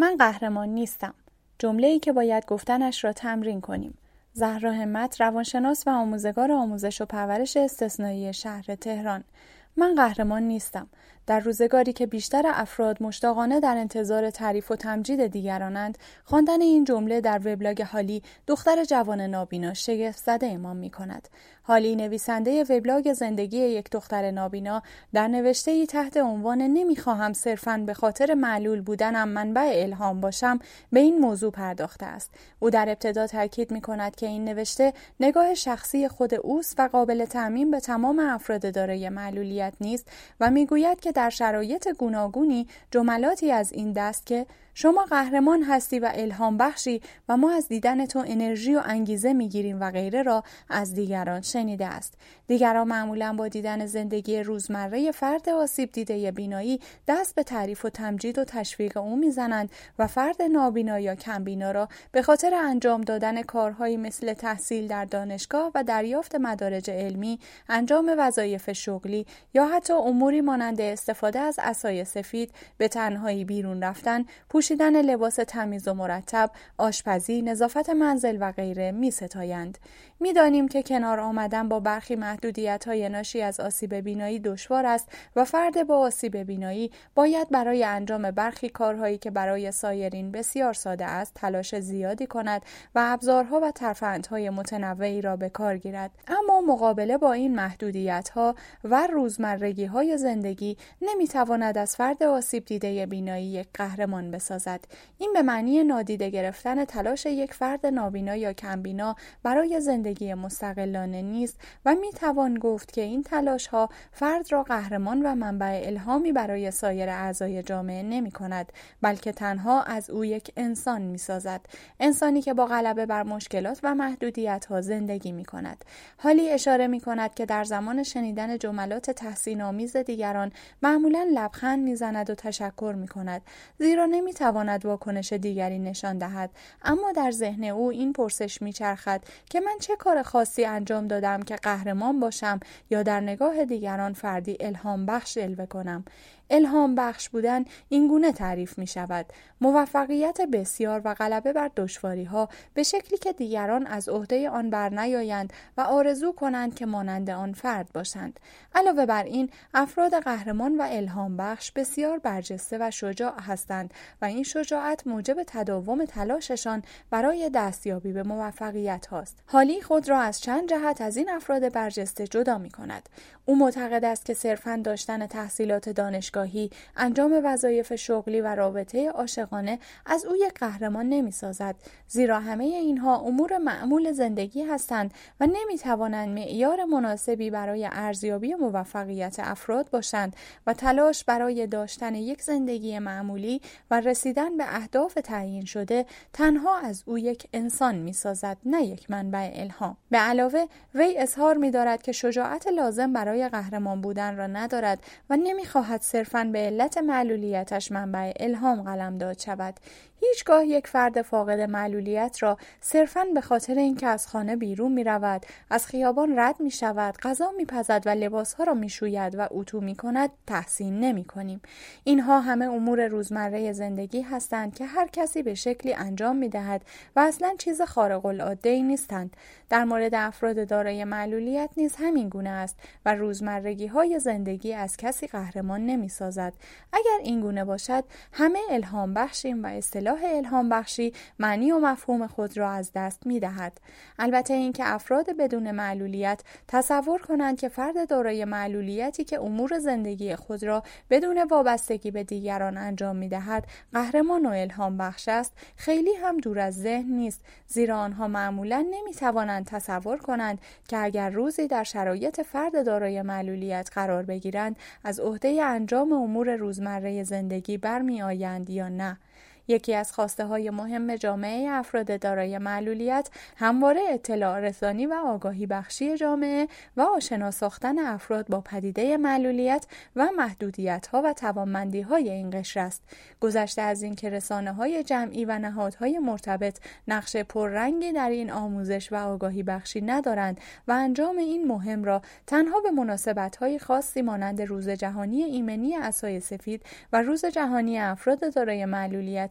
من قهرمان نیستم. جمله‌ای که باید گفتنش را تمرین کنیم. زهرا همت، روانشناس و آموزگار آموزش و پرورش استثنایی شهر تهران. من قهرمان نیستم. در روزگاری که بیشتر افراد مشتاقانه در انتظار تعریف و تمجید دیگرانند، خواندن این جمله در وبلاگ هالی، دختر جوان نابینا، شگفت زده امان می‌کند. هالی، نویسنده وبلاگ زندگی یک دختر نابینا، در نوشته‌ای تحت عنوان نمی‌خواهم صرفاً به خاطر معلول بودنم منبع الهام باشم، به این موضوع پرداخته است. او در ابتدا تاکید می‌کند که این نوشته نگاه شخصی خود اوست و قابل تعمیم به تمام افراد دارای معلولیت نیست و می‌گوید که در شرایط گوناگونی جملاتی از این دست که شما قهرمان هستی و الهام بخشی و ما از دیدن تو انرژی و انگیزه میگیریم و غیره را از دیگران شنیده است. دیگران معمولاً با دیدن زندگی روزمره فرد آسیب دیده بینایی دست به تعریف و تمجید و تشویق او میزنند و فرد نابینا یا کمبینا را به خاطر انجام دادن کارهایی مثل تحصیل در دانشگاه و دریافت مدارج علمی، انجام وظایف شغلی یا حتی اموری مانند استفاده از عصای سفید، به تنهایی بیرون رفتن، پوشیدن لباس تمیز و مرتب، آشپزی، نظافت منزل و غیره می‌ستایند. می‌دانیم که کنار آمدن با برخی محدودیت‌های ناشی از آسیب بینایی دشوار است و فرد با آسیب بینایی باید برای انجام برخی کارهایی که برای سایرین بسیار ساده است تلاش زیادی کند و ابزارها و ترفندهای متنوعی را به کار گیرد. اما مقابله با این محدودیت‌ها و روزمرگی‌های زندگی نمی‌تواند از فرد آسیب دیده بینایی یک قهرمان بسازد. این به معنی نادیده گرفتن تلاش یک فرد نابینا یا کمبینا برای زندگی مستقلانه نیست و میتوان گفت که این تلاش‌ها فرد را قهرمان و منبع الهامی برای سایر اعضای جامعه نمی‌کند، بلکه تنها از او یک انسان می‌سازد. انسانی که با غلبه بر مشکلات و محدودیت‌ها زندگی می‌کند. حالی اشاره می‌کند که در زمان شنیدن جملات تحسین‌آمیز دیگران معمولاً لبخند می‌زند و تشکر می‌کند، زیرا نمی‌تواند واکنش دیگری نشان دهد. اما در ذهن او این پرسش می‌چرخد که من چه کار خاصی انجام دادم که قهرمان باشم یا در نگاه دیگران فردی الهام بخش جلوه کنم. الهام بخش بودن این گونه تعریف می شود: موفقیت بسیار و غلبه بر دشواری‌ها به شکلی که دیگران از عهده آن برنیایند و آرزو کنند که مانند آن فرد باشند. علاوه بر این، افراد قهرمان و الهام بخش بسیار برجسته و شجاع هستند و این شجاعت موجب تداوم تلاششان برای دستیابی به موفقیت هاست. حالی خود را از چند جهت از این افراد برجسته جدا می کند. او معتقد است که صرفاً داشتن تحصیلات دانشگاهی، انجام وظایف شغلی و رابطه عاشقانه از او یک قهرمان نمی‌سازد، زیرا همه اینها امور معمول زندگی هستند و نمی‌توانند معیار مناسبی برای ارزیابی موفقیت افراد باشند و تلاش برای داشتن یک زندگی معمولی و رسیدن به اهداف تعیین شده تنها از او یک انسان می‌سازد، نه یک منبع الهام. به علاوه، وی اظهار می‌دارد که شجاعت لازم برای قهرمان بودن را ندارد و نمی‌خواهد صرفاً به علت معلولیتش منبع الهام قلمداد شود. هیچگاه یک فرد فاقد معلولیت را صرفاً به خاطر اینکه از خانه بیرون می رود، از خیابان رد می شود، غذا می پزد و لباسها را می شوید و اتو می کند تحسین نمی کنیم. اینها همه امور روزمره زندگی هستند که هر کسی به شکلی انجام می دهد و اصلاً چیز خارق العاده‌ای نیستند. در مورد افراد دارای معلولیت نیز همین گونه است و روزمرگی های زندگی از کسی قهرمان نمی سازد. اگر این گونه باشد، همه الهام بخشیم و اصطلاح الهام بخشی معنی و مفهوم خود را از دست می دهد. البته اینکه افراد بدون معلولیت تصور کنند که فرد دارای معلولیتی که امور زندگی خود را بدون وابستگی به دیگران انجام می دهد قهرمان و الهام بخش است، خیلی هم دور از ذهن نیست، زیرا آنها معمولا نمی توانند تصور کنند که اگر روزی در شرایط فرد دارای معلولیت قرار بگیرند از عهده انجام امور روزمره زندگی برمی آیند یا نه. یکی از خواسته‌های مهم جامعه افراد دارای معلولیت همواره اطلاع رسانی و آگاهی بخشی جامعه و آشنا ساختن افراد با پدیده معلولیت و محدودیت‌ها و توانمندی‌های این قشر است. گذشته از این که رسانه‌های جمعی و نهادهای مرتبط نقش پررنگی در این آموزش و آگاهی بخشی ندارند و انجام این مهم را تنها به مناسبت‌های خاصی مانند روز جهانی ایمنی عصای سفید و روز جهانی افراد دارای معلولیت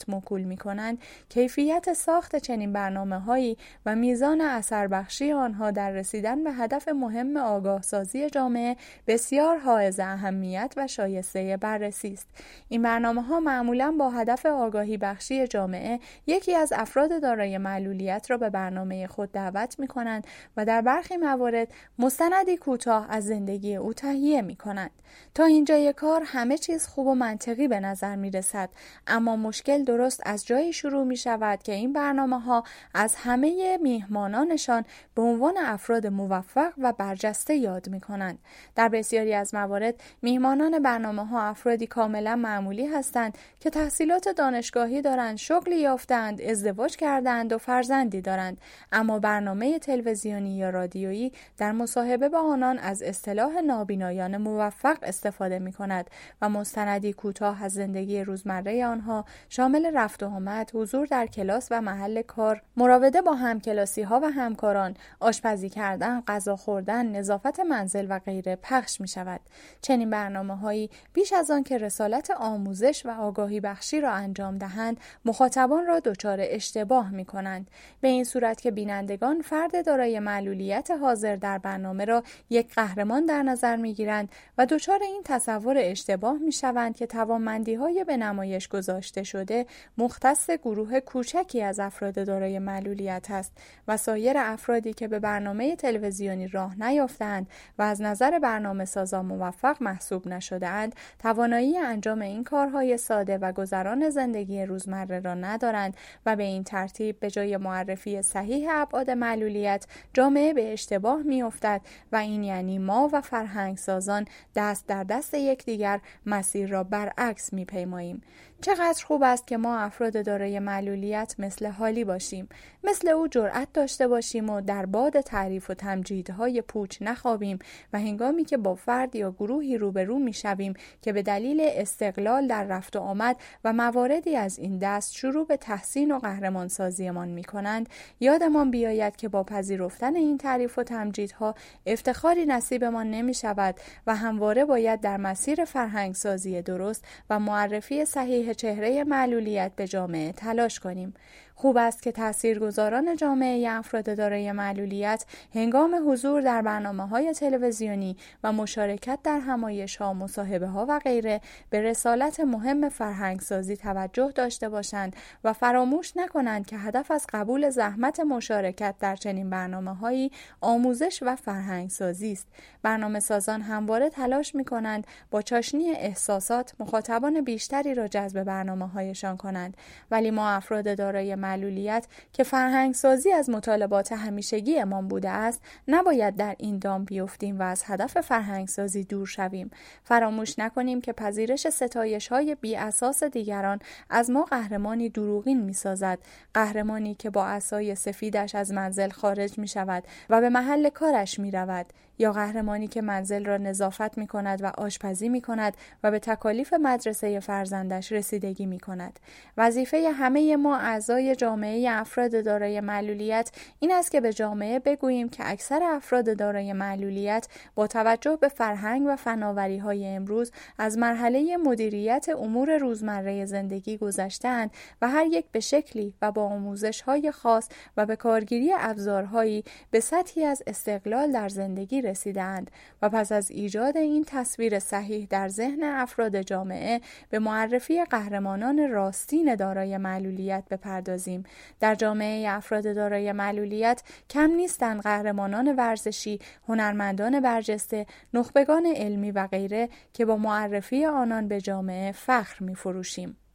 اطلاعات موکول می‌کنند، کیفیت ساخت چنین برنامه‌هایی و میزان اثر بخشی آنها در رسیدن به هدف مهم آگاهسازی جامعه بسیار حائز اهمیت و شایسته بررسی است. این برنامه‌ها معمولاً با هدف آگاهی بخشی جامعه یکی از افراد دارای معلولیت را به برنامه خود دعوت می‌کنند و در برخی موارد مستندی کوتاه از زندگی او تهیه می‌کنند. تا اینجای کار همه چیز خوب و منطقی به نظر می‌رسد، اما مشکل درست از جایی شروع می‌شود که این برنامه‌ها از همه میهمانانشان به عنوان افراد موفق و برجسته یاد می‌کنند. در بسیاری از موارد میهمانان برنامه‌ها افرادی کاملا معمولی هستند که تحصیلات دانشگاهی دارند، شغلی یافتند، ازدواج کردند و فرزندی دارند، اما برنامه تلویزیونی یا رادیویی در مصاحبه با آنان از اصطلاح نابینایان موفق استفاده می‌کند و مستندی کوتاه از زندگی روزمره آنها شامل رفت و آمد، حضور در کلاس و محل کار، مراوده با همکلاسی‌ها و همکاران، آشپزی کردن، غذا خوردن، نظافت منزل و غیره پخش می‌شود. چنین برنامه‌هایی بیش از آن که رسالت آموزش و آگاهی بخشی را انجام دهند، مخاطبان را دچار اشتباه می‌کنند، به این صورت که بینندگان فرد دارای معلولیت حاضر در برنامه را یک قهرمان در نظر می‌گیرند و دچار این تصور اشتباه می‌شوند که توانمندی‌های به نمایش گذاشته شده مختص گروه کوچکی از افراد دارای معلولیت است و سایر افرادی که به برنامه تلویزیونی راه نیافتند و از نظر برنامه سازان موفق محسوب نشده‌اند، توانایی انجام این کارهای ساده و گذران زندگی روزمره را ندارند و به این ترتیب به جای معرفی صحیح ابعاد معلولیت، جامعه به اشتباه می‌افتد و این یعنی ما و فرهنگ سازان دست در دست یکدیگر مسیر را برعکس می‌پیماییم. چقدر خوب است که ما افراد دارای معلولیت مثل هالی باشیم، مثل او جرأت داشته باشیم و در باد تعریف و تمجیدهای پوچ نخوابیم و هنگامی که با فرد یا گروهی روبرو میشویم که به دلیل استقلال در رفت و آمد و مواردی از این دست شروع به تحسین و قهرمانسازیمان میکنند، یادمان بیاید که با پذیرفتن این تعریف و تمجیدها افتخاری نصیبمان نمیشود و همواره باید در مسیر فرهنگسازی درست و معرفی صحیح چهره معلولیت به جامعه تلاش کنیم. خوب است که تاثیرگذاران جامعه افراد دارای معلولیت هنگام حضور در برنامه‌های تلویزیونی و مشارکت در همایش‌ها، مصاحبه‌ها و غیره به رسالت مهم فرهنگسازی توجه داشته باشند و فراموش نکنند که هدف از قبول زحمت مشارکت در چنین برنامه‌هایی آموزش و فرهنگسازی است. برنامه‌سازان همواره تلاش می‌کنند با چاشنی احساسات مخاطبان بیشتری را جذب برنامه‌هایشان کنند، ولی ما افراد دارای معلولیت که فرهنگسازی از مطالبات همیشگی امان بوده است، نباید در این دام بیفتیم و از هدف فرهنگسازی دور شویم. فراموش نکنیم که پذیرش ستایش‌های بی اساس دیگران از ما قهرمانی دروغین می‌سازد، قهرمانی که با عصای سفیدش از منزل خارج می‌شود و به محل کارش می‌رود، یا قهرمانی که منزل را نظافت می‌کند و آشپزی می‌کند و به تکالیف مدرسه فرزندش رسیدگی می‌کند. وظیفه همه ما اعضای جامعه افراد دارای معلولیت این است که به جامعه بگوییم که اکثر افراد دارای معلولیت با توجه به فرهنگ و فناوری‌های امروز از مرحله مدیریت امور روزمره زندگی گذشته‌اند و هر یک به شکلی و با آموزش‌های خاص و به کارگیری ابزارهایی به سطحی از استقلال در زندگی رسیدند و پس از ایجاد این تصویر صحیح در ذهن افراد جامعه به معرفی قهرمانان راستین دارای معلولیت بپردازیم. در جامعه افراد دارای معلولیت کم نیستند قهرمانان ورزشی، هنرمندان برجسته، نخبگان علمی و غیره که با معرفی آنان به جامعه فخر می‌فروشیم.